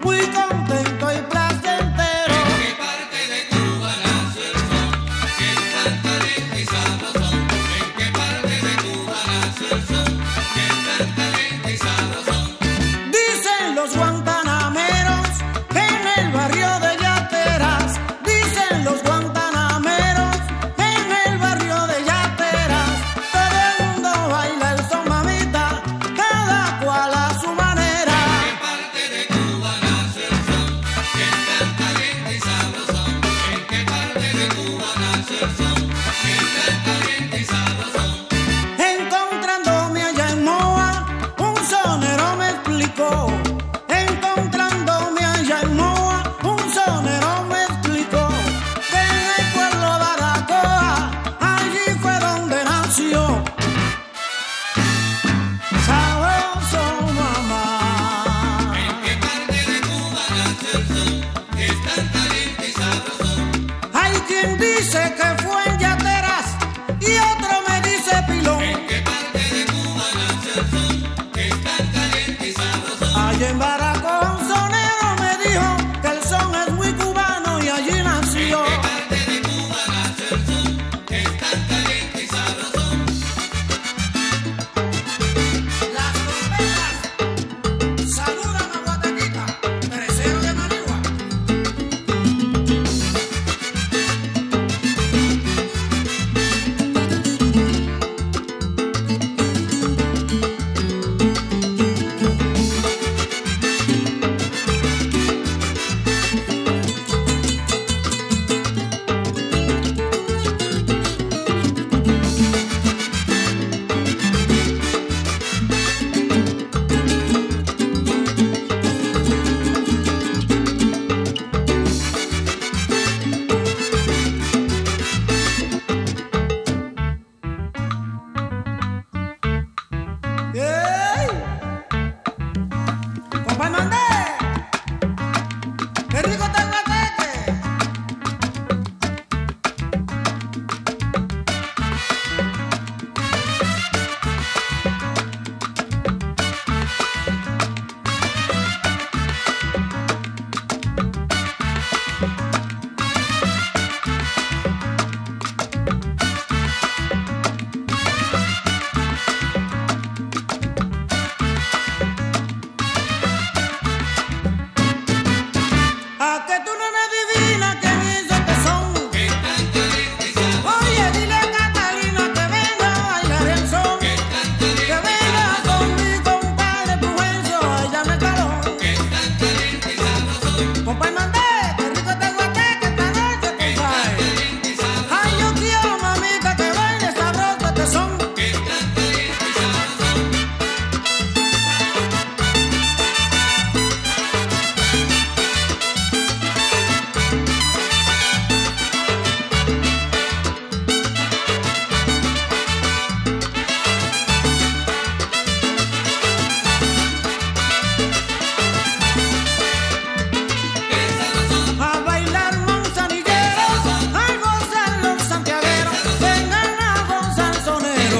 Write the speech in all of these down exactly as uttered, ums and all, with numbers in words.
muy contento y placentero. ¿En qué parte de Cuba nace el son? Que es tan caliente y sabrosón. ¿En qué parte de Cuba nace el son? Que es tan caliente y sabrosón. Dicen los guantanameros que en el barrio de Yateras, dicen los guantanameros que en el barrio de Yateras, todo el mundo baila el son, mamita, cada cual a su manera. ¿En qué parte de Cuba nace el son? Que es tan caliente y sabrosón. ¿En qué parte de Cuba nace el son? Que es tan caliente y sabrosón. Encontrándome allá en Moa, un sonero me explicó. Encontrándome allá en Moa, un sonero me explicó que en el pueblo de Aracoa, allí fue donde nació. Sabroso, mamá. ¿En qué parte de Cuba nace el son? Que es tan caliente y sabrosón. Hay quien dice que fue en Yateras y otro me dice Pilón. ¿En qué parte de Cuba nace el son? Que es tan caliente y sabrosón. Allá en Baracoa un sonero me dijo que el son es muy cubano y allí nació. ¿En qué parte de Cuba nace el son? Que es tan caliente y sabrosón. Las trompetas saludan a Guatequita, tercero de Manigua. ¡Ey! ¡Papá Mandé! ¡Qué rico está el guateque! ¿A que tú no me adivinas quién hizo este son? Que es tan caliente y sabrosón. Oye, dile a Catalina que venga a bailar el son. Que es tan Que caliente y venga sabrosón. con mi compadre Pujencio, allá me caló. Que es tan caliente y sabrosón. Papá Mandé, qué rico este guateque esta noche, Que es tan compadre. caliente y sabrosón. Ay, yo quiero, mamita, que baile sabroso este son. Que es tan caliente y sabrosón. Que es sabrosón. A bailar manzanillero, a gozar los santiagueros, vengan a gozar sonero.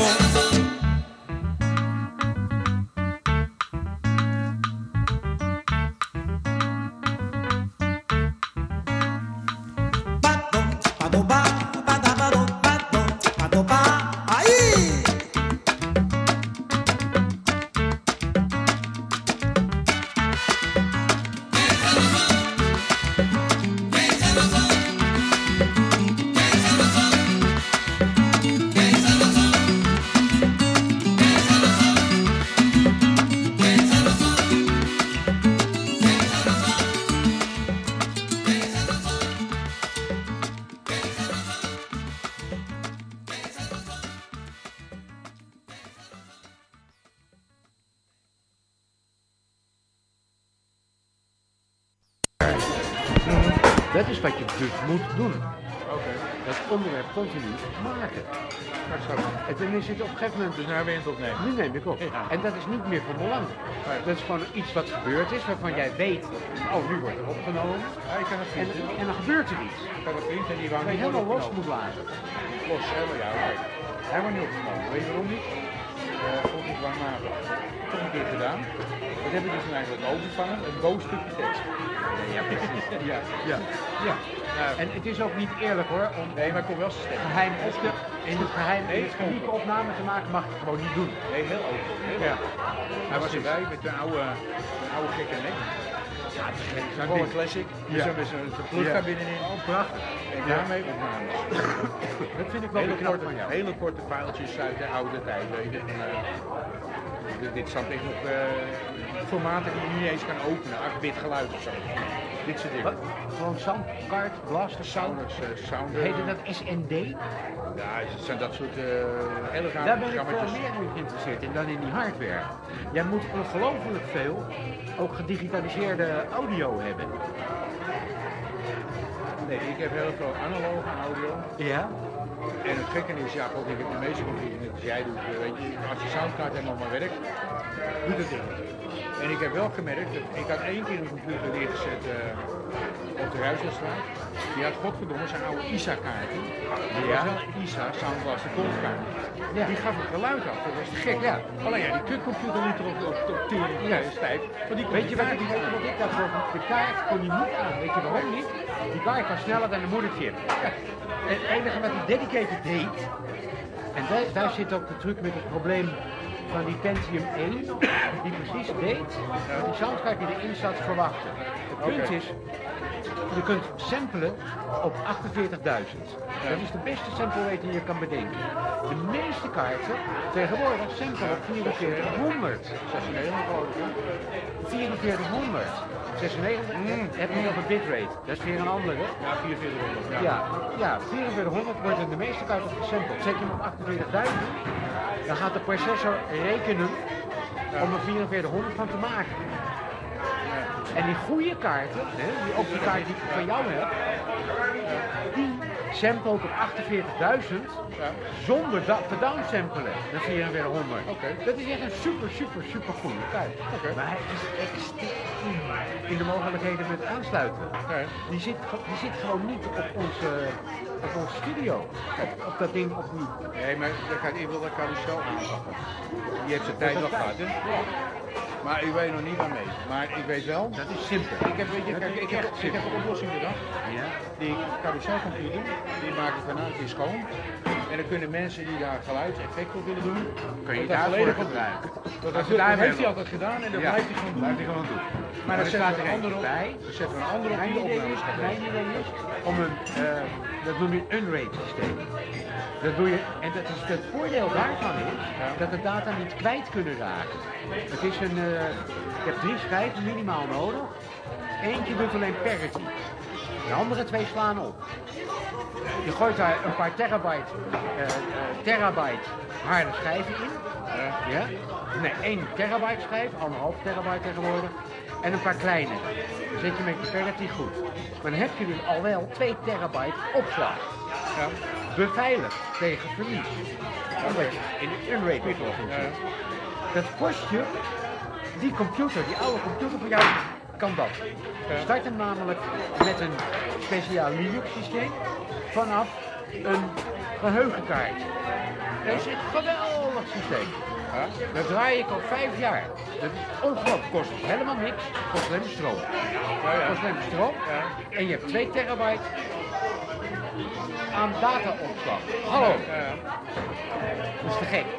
Pato, pato, pa, pata, pato, pato, pato, pa, ahí. Dat is wat je dus moet doen. Oké. Dat onderwerp continu maken. Maar zo. En toen is het op een gegeven moment dus naar wind opnemen. Nu neem ik op. Ja. En dat is niet meer van belang. Nee. Dat is gewoon iets wat gebeurd is, waarvan jij weet, oh, nu wordt er opgenomen. Ja, ik kan het En, vriend. en dan gebeurt er iets. Ik kan het vriend en die wou Waar je niet helemaal worden los opgenomen. moet laten. Los, helemaal ja. Oké. Hij wordt niet opgenomen. Weet je waarom niet? Uh, vond ik dwangmatig. Toch een keer gedaan. Dat heb ik dus nu eigenlijk overvangen, een boos stukje tekst. Ja, precies. Ja, Ja. ja. Nou, En het is ook niet eerlijk hoor, om nee, maar ik kon wel zijn stem. geheim op te, in het geheim Nee, een unieke opname te maken, mag je gewoon niet doen. Nee, heel open. Heel Ja. open. Hij was erbij met een oude, een oude gekke nek. Ja, het is geen Gewoon een classic. Ja. Zo met zijn plug Ja. daar binnenin. Oh, prachtig. En Ja. daarmee opnames. Dat vind ik wel Hele knap korte, van jou. hele korte pijltjes uit de oude tijd. Weet je. En, eh, dit, dit zat echt nog uh, formaten die je niet eens kan openen. acht bit geluid of zo. Dit soort dingen. Wat? Gewoon soundcard, blaster, sound. Sounders, uh, sounder. Heette dat S N D? Ja, het zijn dat soort uh, hele gave Daar ben ik veel programma's. meer in geïnteresseerd in dan in die hardware. Jij moet ongelooflijk veel ook gedigitaliseerde audio hebben. Nee, ik heb heel veel analoge audio. Ja? En het gekke is, ja, God, ik heb de meeste computers net als jij doet. uh, Weet je, als je soundcard helemaal maar werkt, doet het ding niet. En ik heb wel gemerkt, dat ik had één keer een computer neergezet uh, op de Ruisselstraat. Die had godverdomme zijn oude I S A-kaarten. Dat Ja. was wel een I S A, Soundblaster Goldkaart. Ja. Die gaf een geluid af, dat was te gek. Ja. Alleen ja, die kutcomputer liet er op, op, op tering Ja. stijf. Want die kon Weet je die wat kaart ik, niet weet je aan. wat ik daarvoor vond? De kaart kon hij niet aan. Weet je waarom niet? Die kaart was sneller dan de moederchip. En het enige wat die dedicated deed, en daar, daar zit ook de truc met het probleem van die Pentium één, die precies deed wat die soundcard die erin zat verwachten. Het punt Oké. is, je kunt samplen op achtenveertigduizend. Dat is de beste sample rate die je kan bedenken. De meeste kaarten tegenwoordig samplen op vierenveertighonderd. zesennegentig geloof ik, hè? vierenveertighonderd. zesennegentig heb je nog een bitrate. Dat is weer een andere. Ja, vierenveertighonderd. Ja. Ja, ja, vierenveertighonderd wordt in de meeste kaarten gesampled. Zet je hem op achtenveertigduizend, dan gaat de processor rekenen om er vierenveertighonderd van te maken. En die goede kaarten, hè, die, ook die kaart die ik van jou heb, die sample ook op achtenveertigduizend Ja. zonder da- te downsampelen naar vierenveertighonderd. Oké. Dat is echt een super, super, super goede kaart. Oké. Maar hij is extreem in de mogelijkheden met aansluiten. Nee. Die zit, ge- die zit gewoon niet op onze, op onze studio. Op, op dat ding op die. Nee, maar daar gaat ik wil dat carousel aanpakken. Die heeft zijn tijd Dat nog is gehad, hè? Maar ik weet nog niet waar mee. Maar ik weet wel. Dat is simpel. Ik heb, weet je, Dat kijk, is ik heb, echt ik heb een oplossing bedacht. Ja. Die carouselcomputer, die maak ik daarna weer schoon. En dan kunnen mensen die daar geluidseffect op willen doen, Kun je dat daar daarvoor volledig op gebruiken. Dat, Als dat, je daar dat heeft mee hij altijd gedaan en dat Ja. blijft hij gewoon doen. Blijft hij gewoon doen. Maar dan er zetten staat we er een eentje andere op. bij. Dan zetten we een andere op Mijn die idee opnames is, gaat mijn doen. idee is om een, uh, dat noem je een unrate systeem. Dat doe je, en dat is, het voordeel daarvan is dat de data niet kwijt kunnen raken. Het is een, uh, je hebt drie schijven minimaal nodig. Eentje doet alleen parity. De andere twee slaan op. Je gooit daar een paar terabyte, uh, uh, terabyte harde schijven in. Ja? Nee, één terabyte schijf, anderhalf terabyte tegenwoordig. En een paar kleine. Dan zet je met je parity goed. Maar dan heb je dus al wel twee terabyte opslag. Ja. Beveiligd tegen verlies. Omdat je in de unrate oplossing zit. Dat kost je, die computer, die oude computer van jou, kan dat. Je start hem namelijk met een speciaal Linux systeem vanaf een geheugenkaart. Dat is een geweldig systeem. Dat draai ik al vijf jaar. Dat is ongelooflijk. Kost helemaal niks. Kost alleen maar stroom. Kost alleen maar stroom. En je hebt twee terabyte aan dataopslag. Hallo. Dat is te gek.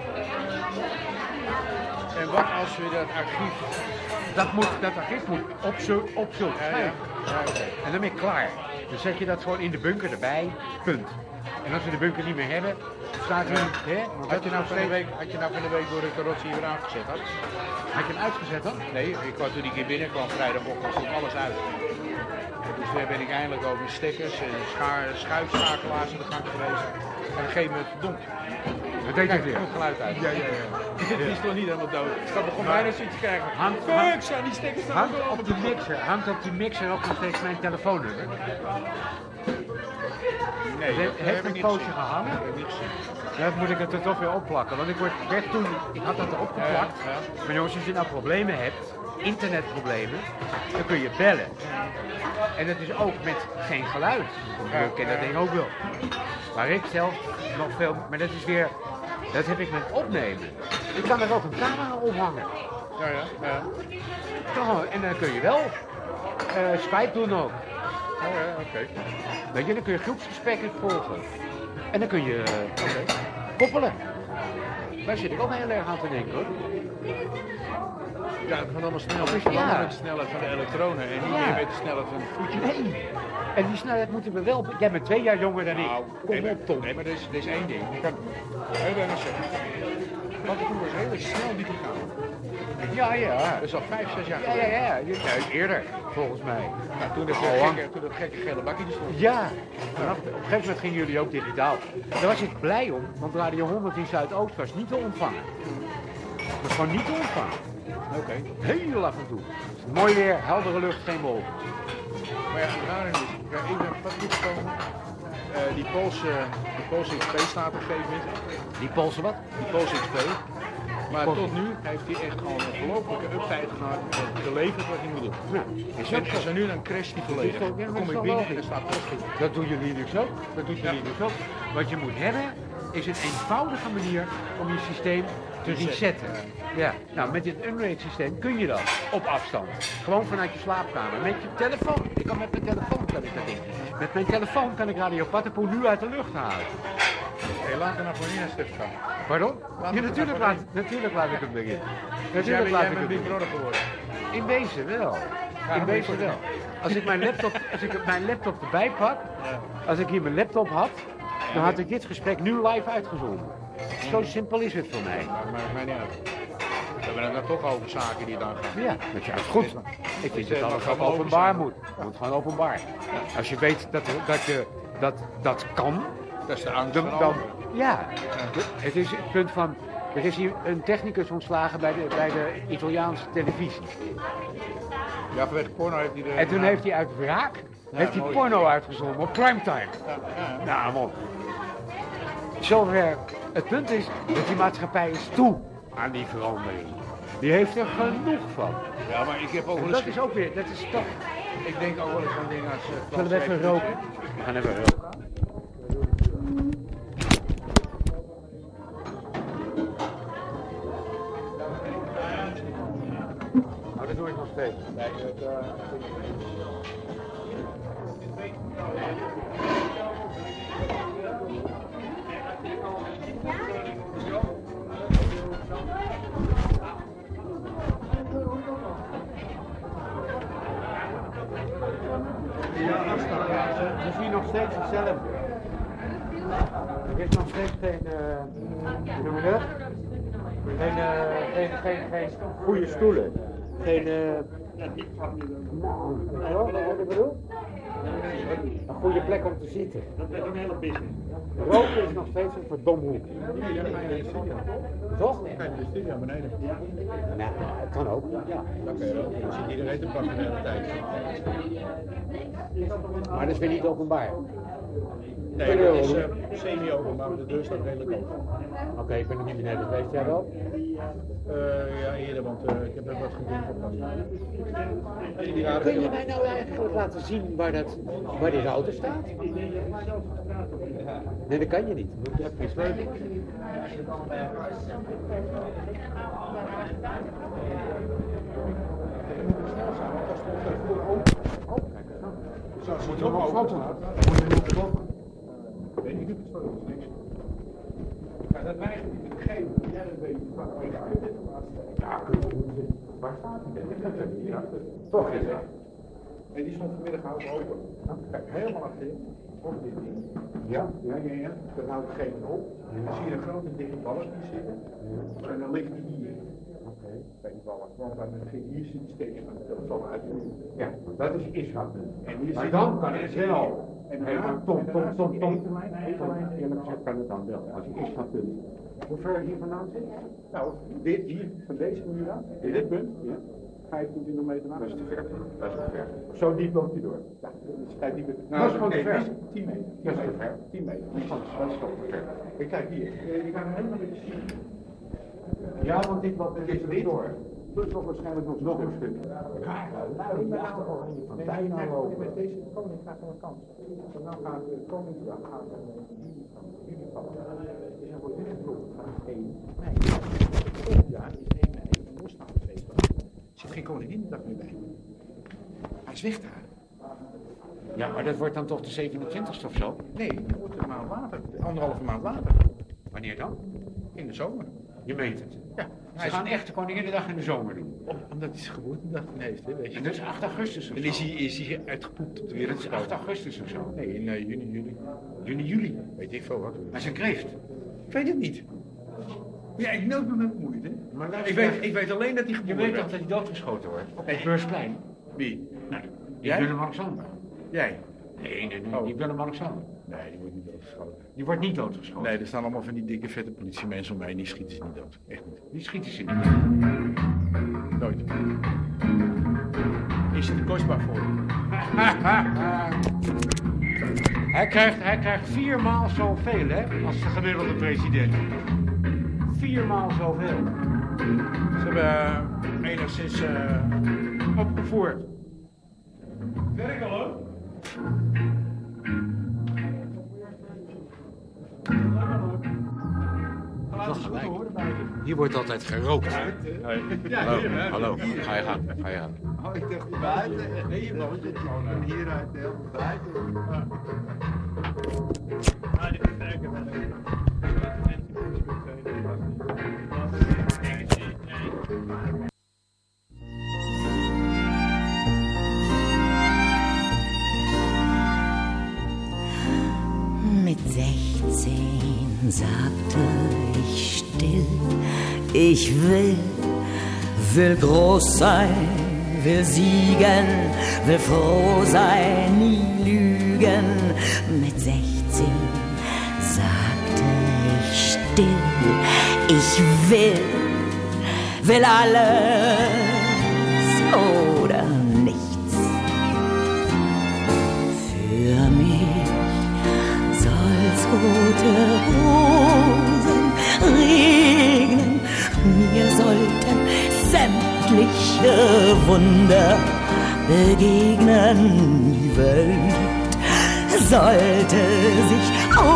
En wat als we dat archief... Dat, moet, dat archief moet op zo'n op zo'n Ja, ja. schijf. Ja, oké. En dan ben je klaar. Dan zet je dat gewoon in de bunker erbij. Punt. En als we de bunker niet meer hebben, staat er een... Hè, want Had je, nou van de steeds- week, had je nou van de week door de carrosserie weer afgezet had? Had je hem uitgezet dan? Nee, ik kwam toen ik hier binnenkwam vrijdagochtend stond alles uit. Dus daar ben ik eindelijk over stekkers en schaar, schuifschakelaars in de gang geweest. En op een gegeven moment, verdomd, Dat deed je kijk, er weer. komt geluid uit. Ja, ja, ja. Dit is toch niet helemaal dood. Ik had begon bijna zoiets te krijgen. Hangt- Fuck, hangt- zijn die stekkers nou Hangt allemaal op die mixer, hangt op die mixer ook nog steeds mijn telefoonnummer. Nee, Het dat heeft heb ik een niet poosje gezien. gehangen. Dat heb ik niet gezien. Dat moet ik er toch weer opplakken, want ik word, werd toen, ik had dat erop geplakt. Ja, ja. Maar jongens, als je nou problemen hebt, internetproblemen, dan kun je bellen. En dat is ook met geen geluid. Ik ken dat ding ook wel. Maar ik zelf nog veel, maar dat is weer, dat heb ik met opnemen. Ik kan er ook een camera ophangen. Ja, ja, ja. Toch, en dan kun je wel eh, Skype doen ook. Ja, ja, oké. Weet je, dan kun je groepsgesprekken volgen. En dan kun je uh, koppelen. Daar zit ik ook heel erg aan te denken hoor. Ja, het gaat allemaal sneller. Het Ja. gaat allemaal met de snelheid van de elektronen en niet Ja. meer met de snelheid van het voetje. Nee. En die snelheid moeten we wel... Jij bent twee jaar jonger dan ik. Nou, Kom nee, maar, op, Tom. nee, maar er is, er is één ding. Je kan heel erg zeggen. Wat ik toen was heel snel digitaal. Ja, ja. Dat is al vijf, zes jaar Ja, ja, geleden. ja. ja. Eerder, volgens mij. Nou, toen, dat Al lang. gekke, toen dat gekke gele bakje er stond. Ja. Vanaf, op een gegeven moment gingen jullie ook digitaal. Daar was ik blij om, want Radio honderd in Zuidoost was niet te ontvangen. Dat was gewoon niet te ontvangen. Oké. Heel af en toe. Mooi weer, heldere lucht, geen wolken. Maar ja, het rare is, ja, ik ben wat toegekomen. Uh, die Poolse, die Poolse X P staat op een gegeven moment. Die Poolse wat? Die Poolse X P. Maar Poolse. tot nu heeft hij echt gewoon een ongelofelijke update gemaakt en geleverd wat hij moet doen. Nou, is En ook als zo. er nu dan crasht hij volledig. Dat is toch- ja, Dan maar kom dat ik is toch binnen en logisch? dan staat alles goed. Dat doen jullie dus ook. Dat doen jullie dus ook. Wat je moet hebben, is een eenvoudige manier om je systeem te resetten. Ja, nou met dit Unraid systeem kun je dat op afstand. Gewoon vanuit je slaapkamer. Met je telefoon. Ik kan met mijn telefoon kan ik dat doen. Met mijn telefoon kan ik Radio Patapoe nu uit de lucht halen. Hey, laat er nou voor niet naar stuk gaan. Pardon? Laat Ja, het natuurlijk maar laat, natuurlijk laat ik hem erin. Dus jij, Natuurlijk bent- laat jij ik bent hem Big erin. Brother geworden. In wezen wel. In maar wezen ik- wel. Als ik mijn laptop, als ik mijn laptop erbij pak, als ik hier mijn laptop had, dan had ik dit gesprek nu live uitgezonden. Zo simpel is het voor mij. Maar maakt mij niet uit. We hebben het dan toch over zaken die dan gaan. Ja, dat is juist goed. Ik vind dat mag alles allemaal gewoon openbaar open moet. Het moet gewoon openbaar. Als je weet dat, dat, je, dat dat kan, Dat is de angst dan, van dan anderen. ja. Het is het punt van, er is hier een technicus ontslagen bij de, bij de Italiaanse televisie. Ja, vanwege porno heeft hij de... En toen heeft hij uit wraak, heeft hij mooi. porno uitgezonden op primetime. Ja, ja. Nou, man. Zover. Het punt is dat die maatschappij is toe aan die verandering. Die heeft er genoeg van. Ja, maar ik heb ook wel En eens... dat is ook weer, dat is toch. Ik denk ook wel eens aan dingen als... Uh, Zullen we even roken? We gaan even roken. Nou, dat doe ik nog steeds. Nee, het, uh, Het is hier nog steeds hetzelfde. Er is nog steeds geen, uh, hoe noem je dat? Geen, uh, geen, geen, geen goede stoelen. Geen, uh, nou, wat ik bedoel? Een goede plek om te zitten. Dat is een hele business. Roken is nog steeds een verdomd hoek. ja, ja, ga je in de studio. Toch? Ga je in de studio beneden. Nou, het kan ook. Ja. Dan kun je roken. Dan zit iedereen te pakken de hele tijd. Maar dat is weer niet openbaar. Nee, dat is uh, semi-open, maar de deur staat redelijk open. Oké, okay, ik ben er niet beneden geweest. Jij wel? Uh, ja, eerder, want uh, ik heb er wat gedaan. Kun je mij nou eigenlijk laten zien waar, dat, waar die router staat? Nee, dat kan je niet. Je hebt geen sleutel. Moet je hem ook foto laten? Nee, ik doe het foto, niks. Ja, dat mij niet te geven. Jij dat weet je van. Ja, waar staat hij? Ja, toch is het. En die stond vanmiddag ook open. Kijk, helemaal achterin. Op dit ding. Ja? Ja, ja, ja. Dat houdt op een gegeven moment op. En dan zie je een grote dikke ballen die zitten. En dan ligt die hier. Oké. Bij die ballen. Want dan ging hier zitten steken. Dat is al uit. Ja, dat is Israël. En hier Maar zit dan die- kan het wel. En Hey, maar daarna- Tom, en Tom, daarna Tom, zit Tom. die etenlijn, etenlijn. Eerlijk gezegd kan het dan wel. Als je Israël punt. Hoe ver hier vandaan zit? Nou, dit hier, van deze muur aan, in dit punt, ja, vijfentwintig meter naar. Dat is te ver. Dat is te ver. Zo diep loopt hij door. Ja, dat is vrij diep. Dat is gewoon te nee, ver. dit is tien meter. Dat is te ver. tien meter. Dat is toch te ver. Ik kijk hier, eh, je kan hem helemaal niet zien. Ja, want dit loopt er is door. Dat is nog waarschijnlijk nog, nog een stuk. Ja, nou, die achter van bijna Kijk, lopen. met deze koning gaat er een kans. Want nou gaat de koningsdag gaat er juli vallen. Dus hij wordt net een ploeg van één mei. Volgend jaar is één mei een moslimfeest. geen Koninginnedag meer bij. Hij is weg daar. Ja, maar dat wordt dan toch de zevenentwintigste of zo? Nee, dat wordt een maand later. Anderhalve maand later. Wanneer dan? In de zomer. Je meent het. Ja. Ze Hij gaan is, echt de Koninginnedag in de zomer doen. omdat hij zijn geboortedag heeft, hè, weet je. En dat is acht augustus of En zo. is hij, is hij uitgepoept op de Dat wereld is gekomen. acht augustus of zo. Nee, in uh, juni, juli. Juni, juli. Weet ik veel wat. Hij is een kreeft. Ik weet het niet. Ja, ik nooit me mee bemoeid, hè. Maar luister, Ik weet, ik weet alleen dat hij je geboren weet werd. toch dat hij doodgeschoten wordt? Op Nee. het Beursplein. Wie? Nee, die Jij? Willem-Alexander. Jij? Nee, nee, nee, Oh. die Willem-Alexander. Nee, die wordt niet doodgeschoten. Die wordt niet doodgeschoten. Nee, er staan allemaal van die dikke vette politiemensen om mij en die schieten ze niet dood. Echt niet. Die schieten ze niet. Nooit. Is het te kostbaar voor je? Hij krijgt, hij krijgt viermaal zoveel, hè, als de gemiddelde president. Viermaal zoveel. Ze hebben uh, enigszins uh, Opgevoerd. werk al hoor. Hier wordt altijd gerookt. Hallo, hallo. Ga je gang, ga je gang. Oh, ik dacht buiten. Nee, je woont het gewoon hieruit helemaal buiten. Mit sechzehn sagte ich still, ich will, will groß sein, will siegen, will froh sein, nie lügen. Mit sechzehn sagte ich still, ich will, will alles oder nichts. Für mich soll's rote Rosen regnen, mir sollten sämtliche Wunder begegnen. Die Welt sollte sich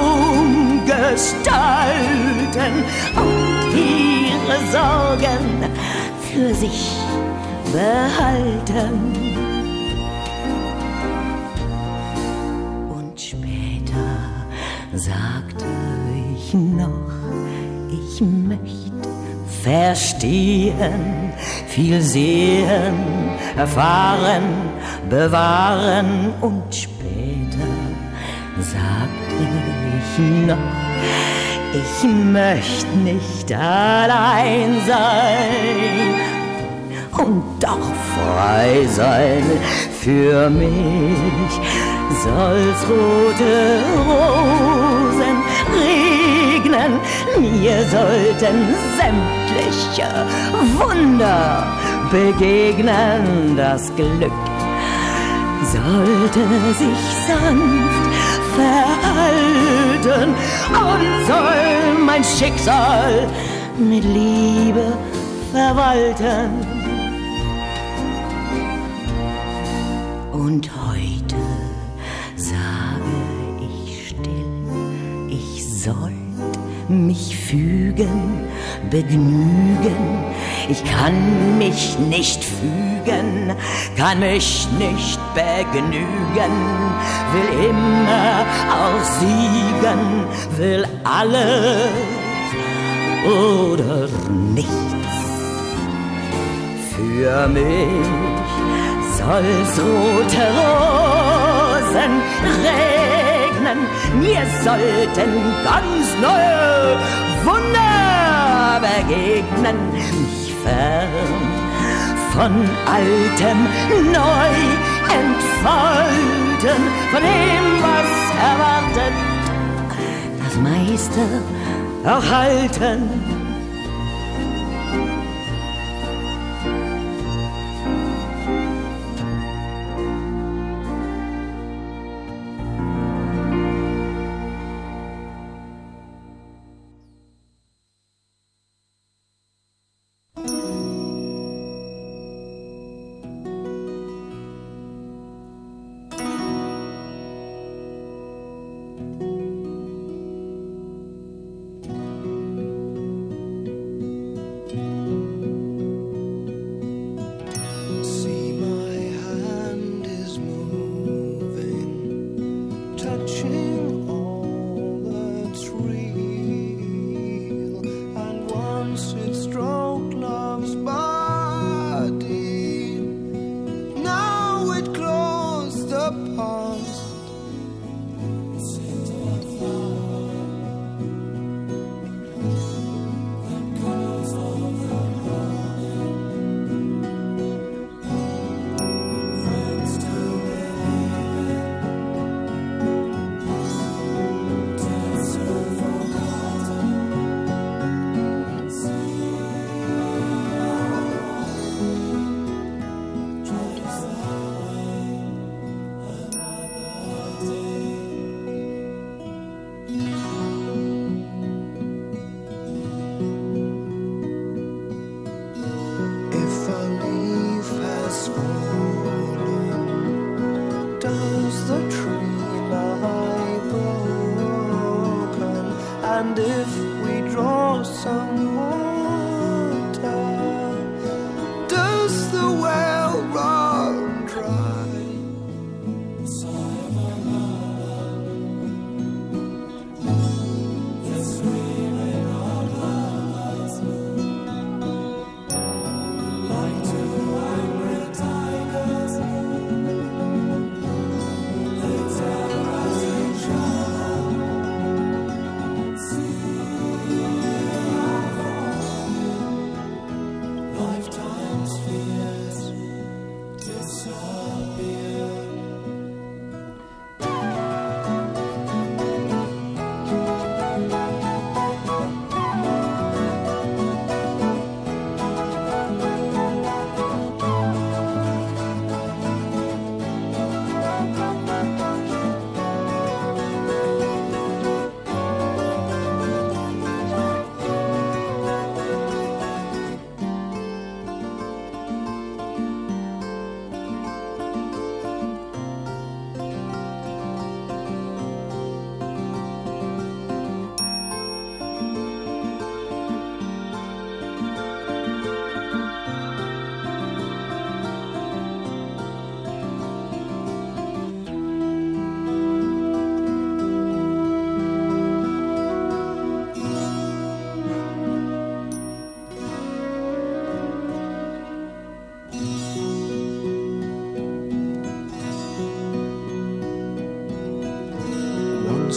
umgestalten und ihre Sorgen für sich behalten. Und später sagte ich noch, ich möchte verstehen, viel sehen, erfahren, bewahren. Und später sagte ich noch, ich möchte nicht allein sein und doch frei sein. Für mich soll's rote Rosen regnen, mir sollten sämtliche Wunder begegnen. Das Glück sollte sich sanft verhalten und soll mein Schicksal mit Liebe verwalten. Und heute sage ich still, ich soll mich fügen, begnügen. Ich kann mich nicht fügen, kann mich nicht begnügen, will immer auch siegen, will alles oder nichts. Für mich soll's rote Rosen regnen, mir sollten ganz neue Wunder begegnen, mich fern von Altem neu entfalten, von dem, was erwartet, das meiste auch halten.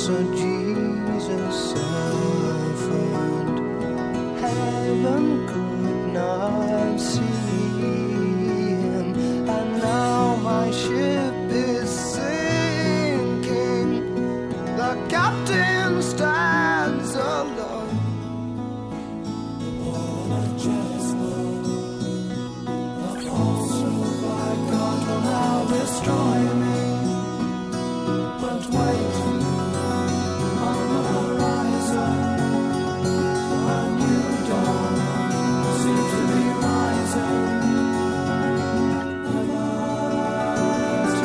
So Jesus suffered. Heaven could not see him, and now my ship is sinking. The captain stands alone. The chessboard, the falsehood by God will now destroy me. But wait, on the horizon, a new dawn seems to be rising. The vast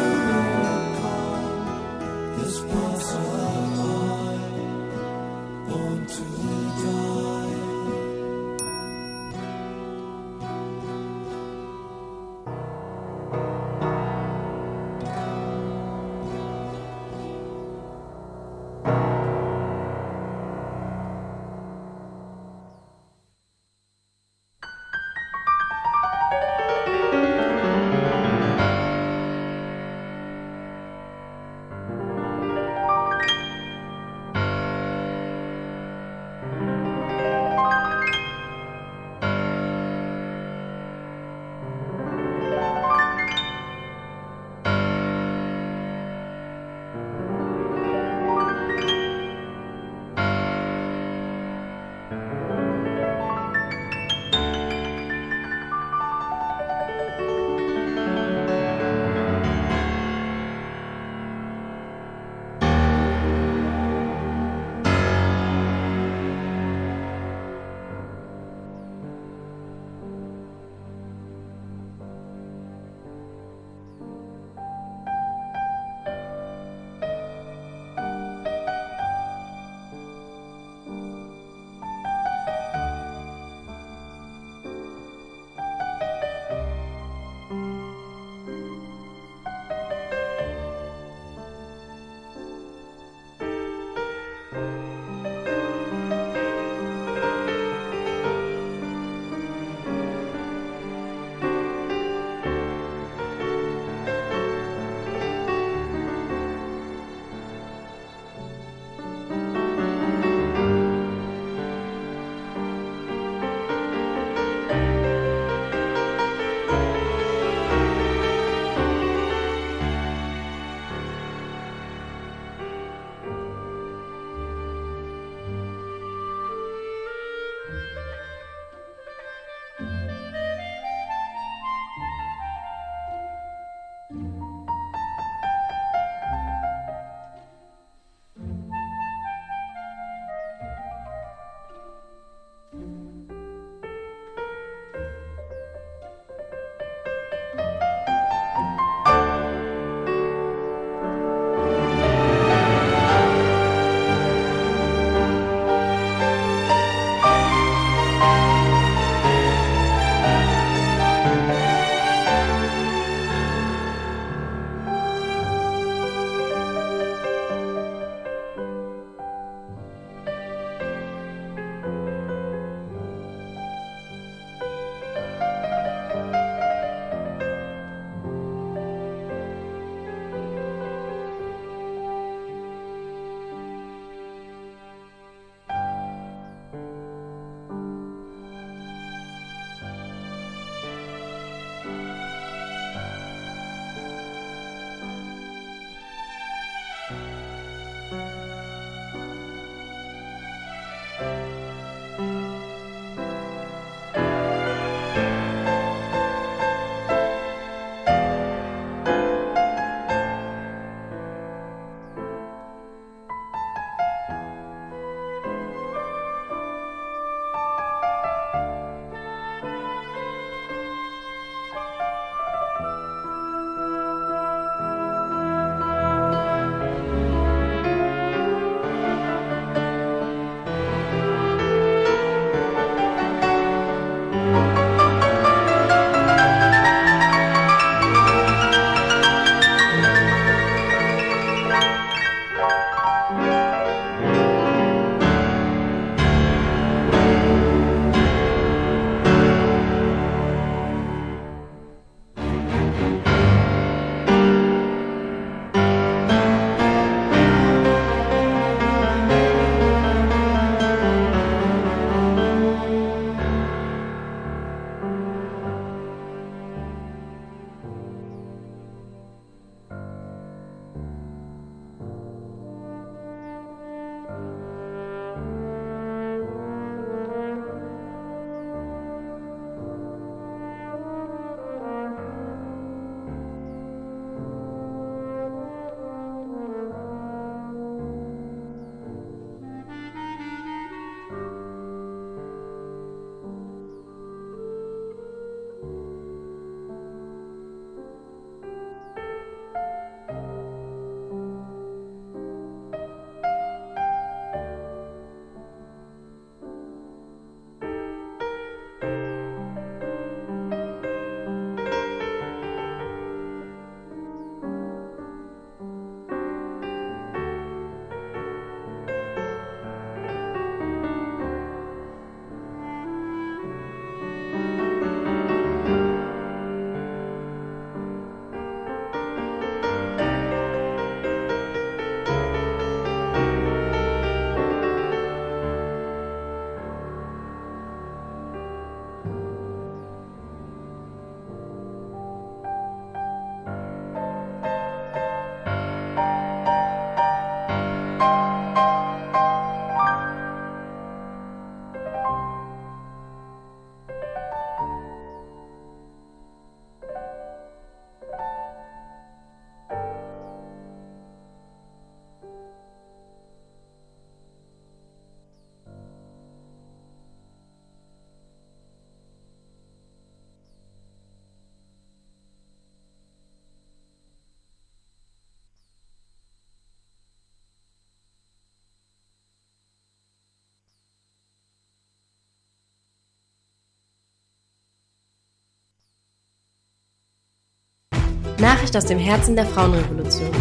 Nachricht aus dem Herzen der Frauenrevolution.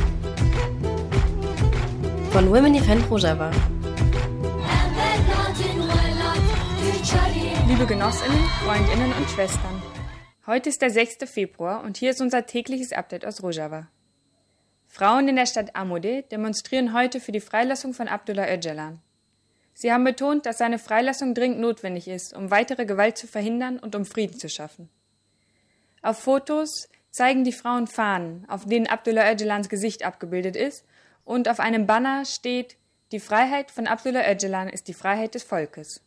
Von Women Defend Rojava. Liebe Genossinnen, Freundinnen und Schwestern. Heute ist der sechste Februar und hier ist unser tägliches Update aus Rojava. Frauen in der Stadt Amode demonstrieren heute für die Freilassung von Abdullah Öcalan. Sie haben betont, dass seine Freilassung dringend notwendig ist, um weitere Gewalt zu verhindern und um Frieden zu schaffen. Auf Fotos zeigen die Frauen Fahnen, auf denen Abdullah Öcalans Gesicht abgebildet ist, und auf einem Banner steht: Die Freiheit von Abdullah Öcalan ist die Freiheit des Volkes.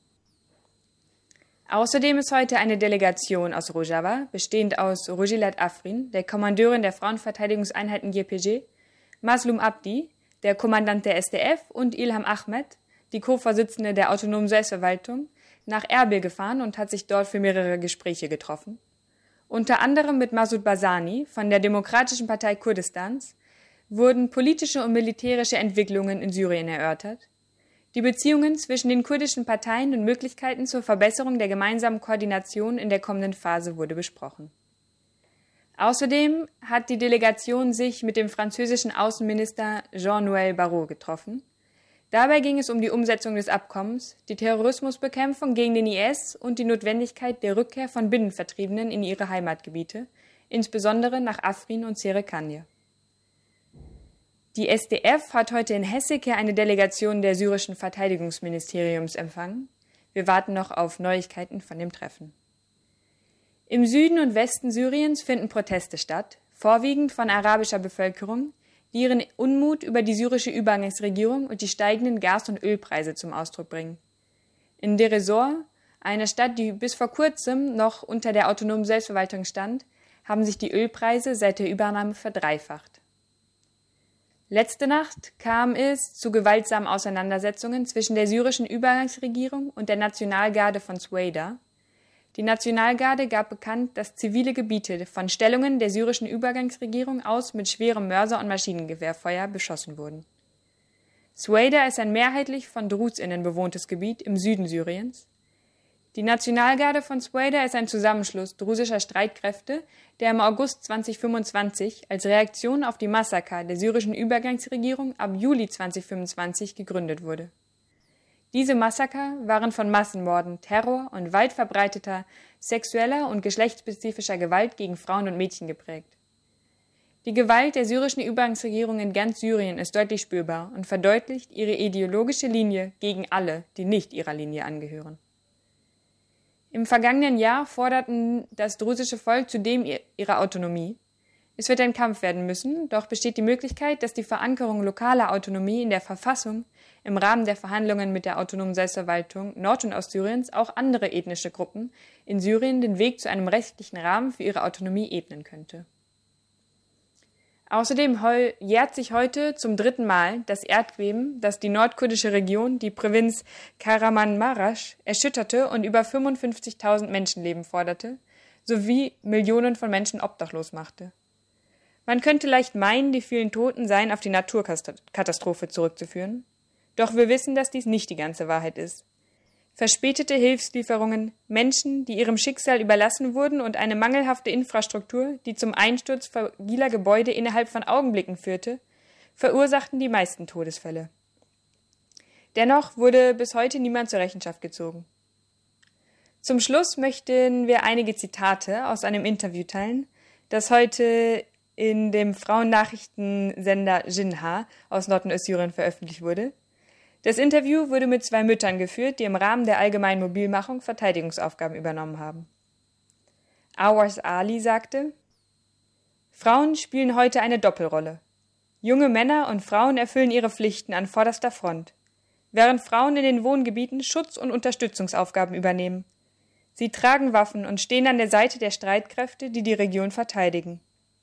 Außerdem ist heute eine Delegation aus Rojava, bestehend aus Rojilat Afrin, der Kommandeurin der Frauenverteidigungseinheiten G P G, Maslum Abdi, der Kommandant der S D F, und Ilham Ahmed, die Co-Vorsitzende der Autonomen Selbstverwaltung, nach Erbil gefahren und hat sich dort für mehrere Gespräche getroffen. Unter anderem mit Masud Barzani von der Demokratischen Partei Kurdistans wurden politische und militärische Entwicklungen in Syrien erörtert, die Beziehungen zwischen den kurdischen Parteien und Möglichkeiten zur Verbesserung der gemeinsamen Koordination in der kommenden Phase wurde besprochen. Außerdem hat die Delegation sich mit dem französischen Außenminister Jean-Noël Barrot getroffen. Dabei ging es um die Umsetzung des Abkommens, die Terrorismusbekämpfung gegen den I S und die Notwendigkeit der Rückkehr von Binnenvertriebenen in ihre Heimatgebiete, insbesondere nach Afrin und Serekanje. Die S D F hat heute in Hesseke eine Delegation der syrischen Verteidigungsministeriums empfangen. Wir warten noch auf Neuigkeiten von dem Treffen. Im Süden und Westen Syriens finden Proteste statt, vorwiegend von arabischer Bevölkerung, die ihren Unmut über die syrische Übergangsregierung und die steigenden Gas- und Ölpreise zum Ausdruck bringen. In Deir ez-Zor, einer Stadt, die bis vor kurzem noch unter der autonomen Selbstverwaltung stand, haben sich die Ölpreise seit der Übernahme verdreifacht. Letzte Nacht kam es zu gewaltsamen Auseinandersetzungen zwischen der syrischen Übergangsregierung und der Nationalgarde von Suaida. Die Nationalgarde gab bekannt, dass zivile Gebiete von Stellungen der syrischen Übergangsregierung aus mit schwerem Mörser- und Maschinengewehrfeuer beschossen wurden. Suaida ist ein mehrheitlich von DruzInnen bewohntes Gebiet im Süden Syriens. Die Nationalgarde von Suaida ist ein Zusammenschluss drusischer Streitkräfte, der im August zweitausendfünfundzwanzig als Reaktion auf die Massaker der syrischen Übergangsregierung ab Juli zweitausendfünfundzwanzig gegründet wurde. Diese Massaker waren von Massenmorden, Terror und weit verbreiteter sexueller und geschlechtsspezifischer Gewalt gegen Frauen und Mädchen geprägt. Die Gewalt der syrischen Übergangsregierung in ganz Syrien ist deutlich spürbar und verdeutlicht ihre ideologische Linie gegen alle, die nicht ihrer Linie angehören. Im vergangenen Jahr forderten das drusische Volk zudem ihre Autonomie. Es wird ein Kampf werden müssen, doch besteht die Möglichkeit, dass die Verankerung lokaler Autonomie in der Verfassung im Rahmen der Verhandlungen mit der autonomen Selbstverwaltung Nord- und Ostsyriens auch andere ethnische Gruppen in Syrien den Weg zu einem rechtlichen Rahmen für ihre Autonomie ebnen könnte. Außerdem jährt sich heute zum dritten Mal das Erdbeben, das die nordkurdische Region, die Provinz Kahramanmaraş, erschütterte und über fünfundfünfzigtausend Menschenleben forderte, sowie Millionen von Menschen obdachlos machte. Man könnte leicht meinen, die vielen Toten seien auf die Naturkatastrophe zurückzuführen. Doch wir wissen, dass dies nicht die ganze Wahrheit ist. Verspätete Hilfslieferungen, Menschen, die ihrem Schicksal überlassen wurden und eine mangelhafte Infrastruktur, die zum Einsturz fragiler Gebäude innerhalb von Augenblicken führte, verursachten die meisten Todesfälle. Dennoch wurde bis heute niemand zur Rechenschaft gezogen. Zum Schluss möchten wir einige Zitate aus einem Interview teilen, das heute in dem Frauennachrichtensender Jinha aus Nord- und Ostsyrien veröffentlicht wurde. Das Interview wurde mit zwei Müttern geführt, die im Rahmen der allgemeinen Mobilmachung Verteidigungsaufgaben übernommen haben. Awaz Ali sagte: Frauen spielen heute eine Doppelrolle. Junge Männer und Frauen erfüllen ihre Pflichten an vorderster Front, während Frauen in den Wohngebieten Schutz- und Unterstützungsaufgaben übernehmen. Sie tragen Waffen und stehen an der Seite der Streitkräfte, die die Region verteidigen.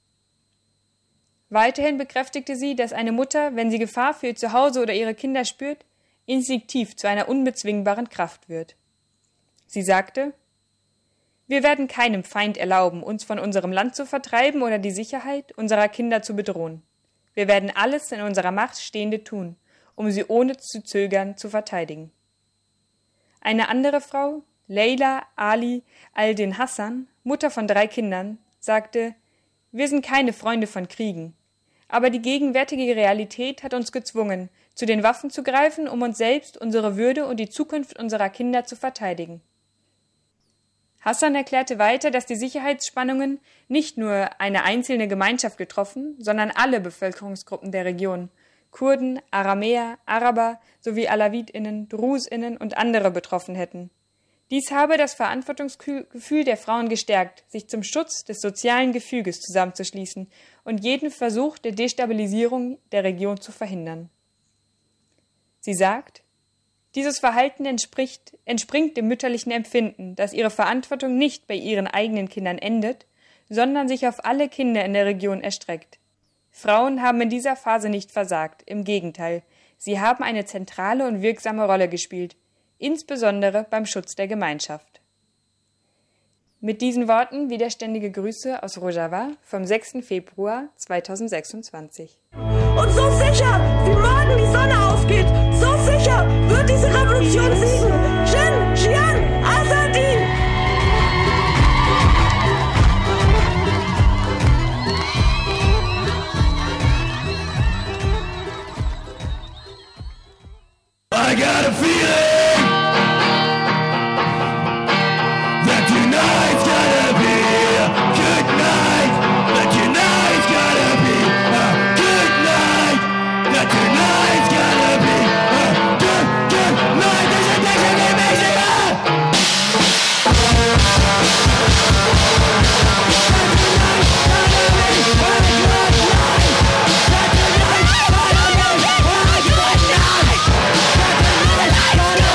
Weiterhin bekräftigte sie, dass eine Mutter, wenn sie Gefahr für ihr Zuhause oder ihre Kinder spürt, instinktiv zu einer unbezwingbaren Kraft wird. Sie sagte: Wir werden keinem Feind erlauben, uns von unserem Land zu vertreiben oder die Sicherheit unserer Kinder zu bedrohen. Wir werden alles in unserer Macht Stehende tun, um sie ohne zu zögern zu verteidigen. Eine andere Frau, Leila Ali al-Din Hassan, Mutter von drei Kindern, sagte: Wir sind keine Freunde von Kriegen. Aber die gegenwärtige Realität hat uns gezwungen, zu den Waffen zu greifen, um uns selbst, unsere Würde und die Zukunft unserer Kinder zu verteidigen. Hassan erklärte weiter, dass die Sicherheitsspannungen nicht nur eine einzelne Gemeinschaft getroffen, sondern alle Bevölkerungsgruppen der Region, Kurden, Aramäer, Araber sowie AlawitInnen, DrusInnen und andere betroffen hätten. Dies habe das Verantwortungsgefühl der Frauen gestärkt, sich zum Schutz des sozialen Gefüges zusammenzuschließen und jeden Versuch der Destabilisierung der Region zu verhindern. Sie sagt, dieses Verhalten entspricht, entspringt dem mütterlichen Empfinden, dass ihre Verantwortung nicht bei ihren eigenen Kindern endet, sondern sich auf alle Kinder in der Region erstreckt. Frauen haben in dieser Phase nicht versagt, im Gegenteil, sie haben eine zentrale und wirksame Rolle gespielt, insbesondere beim Schutz der Gemeinschaft. Mit diesen Worten widerständige Grüße aus Rojava vom sechsten Februar zweitausendsechsundzwanzig. Und so sicher, wie morgen die Sonne aufgeht, so sicher wird diese Revolution siegen. Jin, Jian, Azadi! I got a feeling that tonight's gonna be a good night. That tonight's gonna be a good night. That tonight's gonna be a good, good night. There's a there's a amazing night. That tonight's gonna be a good night. That tonight's gonna be a good night.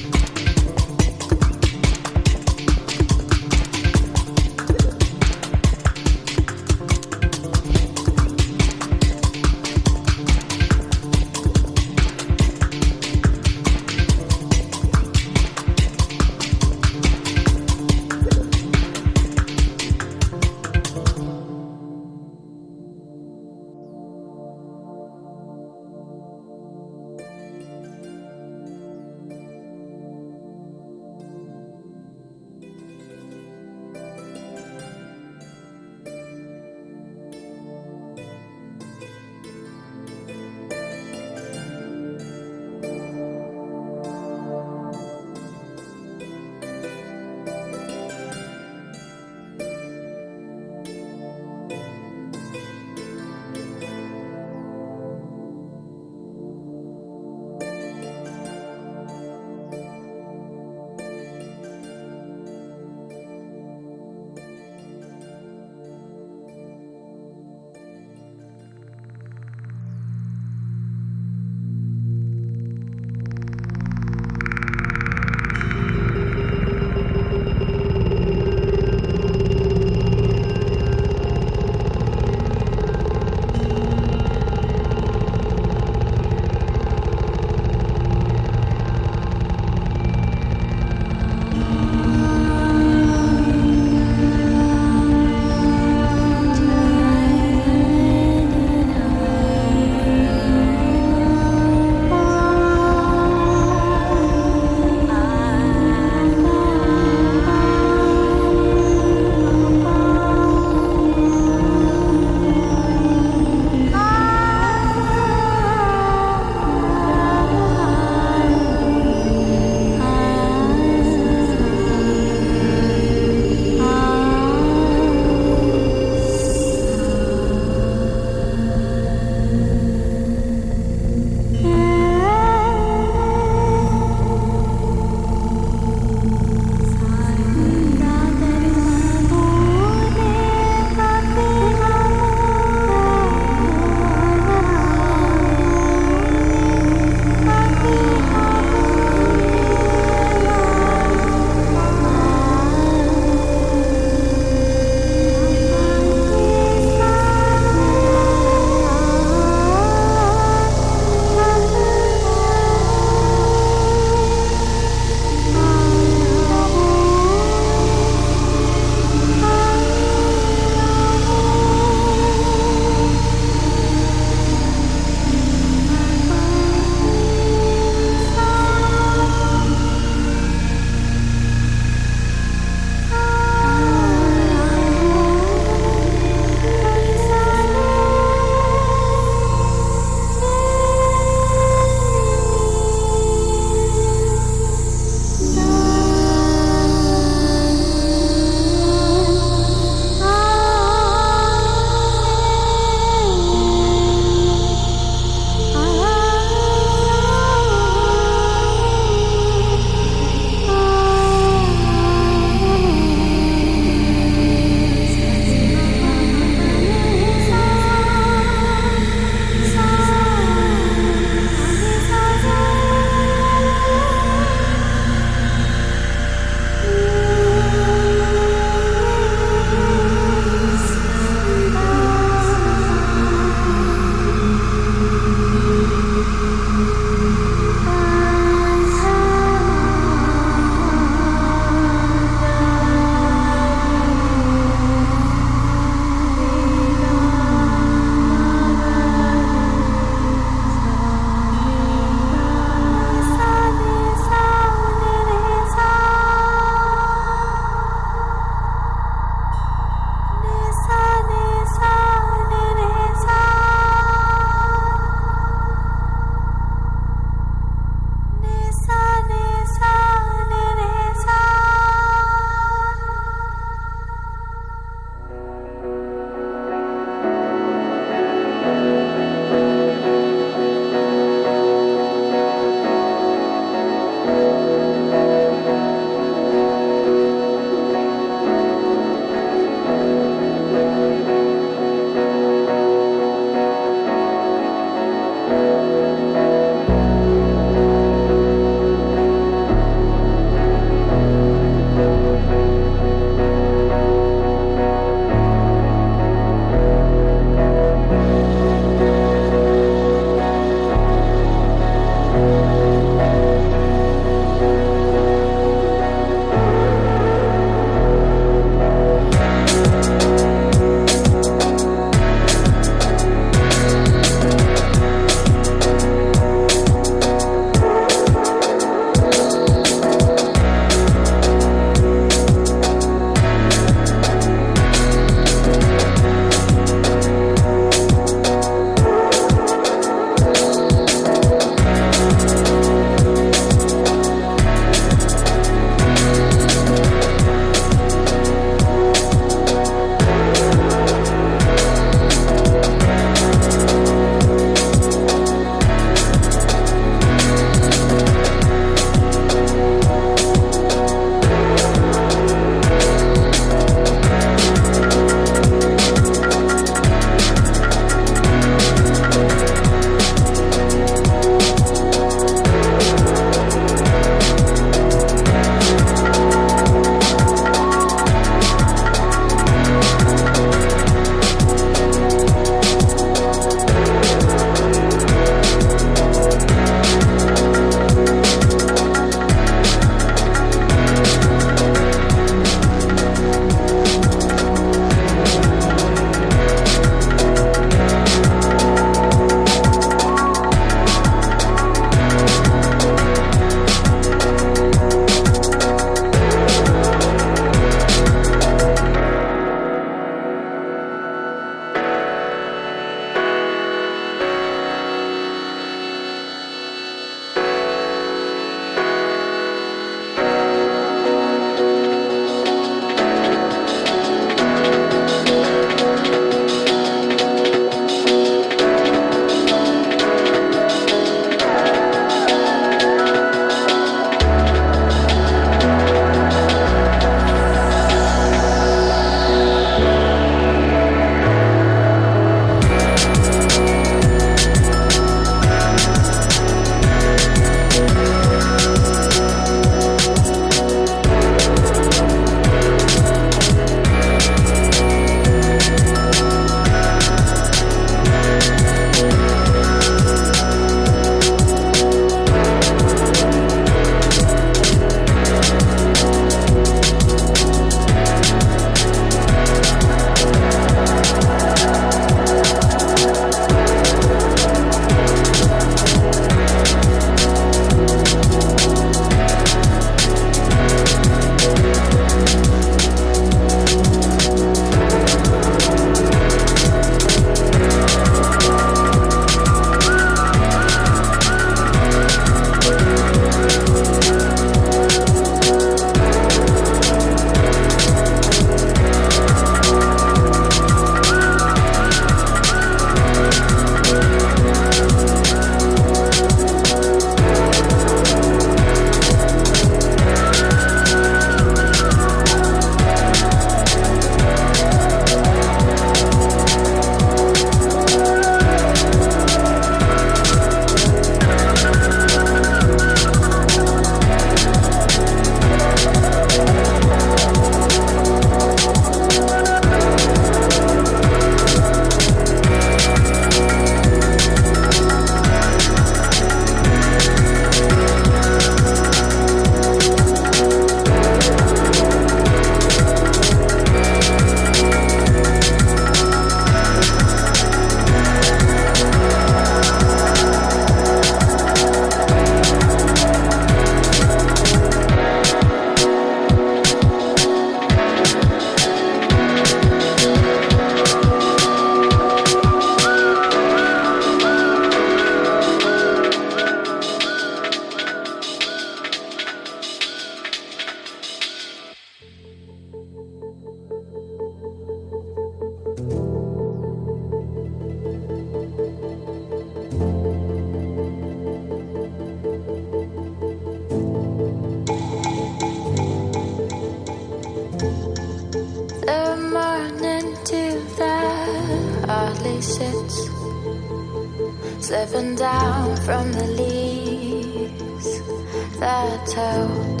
he sits, slipping down from the leaves that told.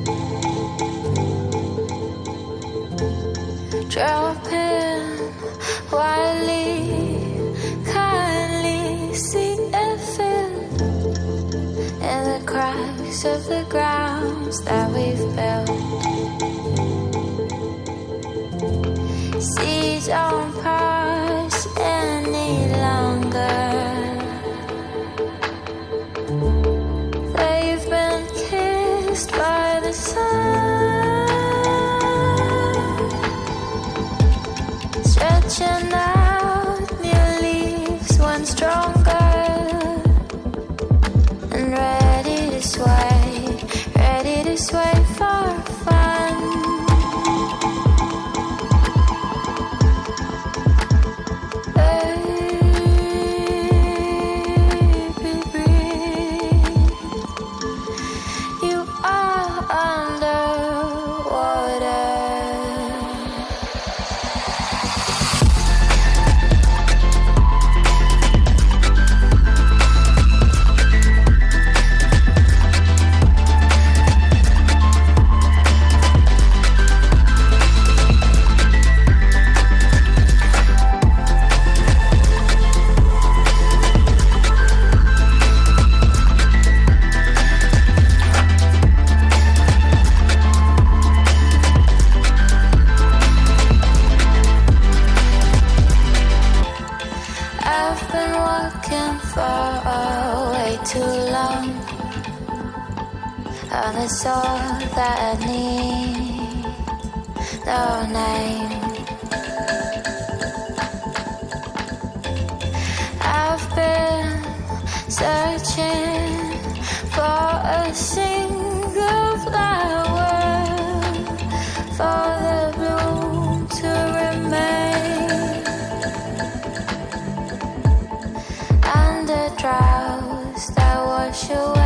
Dropping wildly, kindly see it filled in the cracks of the grounds that we've built. Seas don't pass any longer. They've been kissed by the sun, stretching out new leaves once stronger and ready to sway, ready to sway for fun. It's all that I need, no name. I've been searching for a single flower, for the bloom to remain, and the droughts that wash away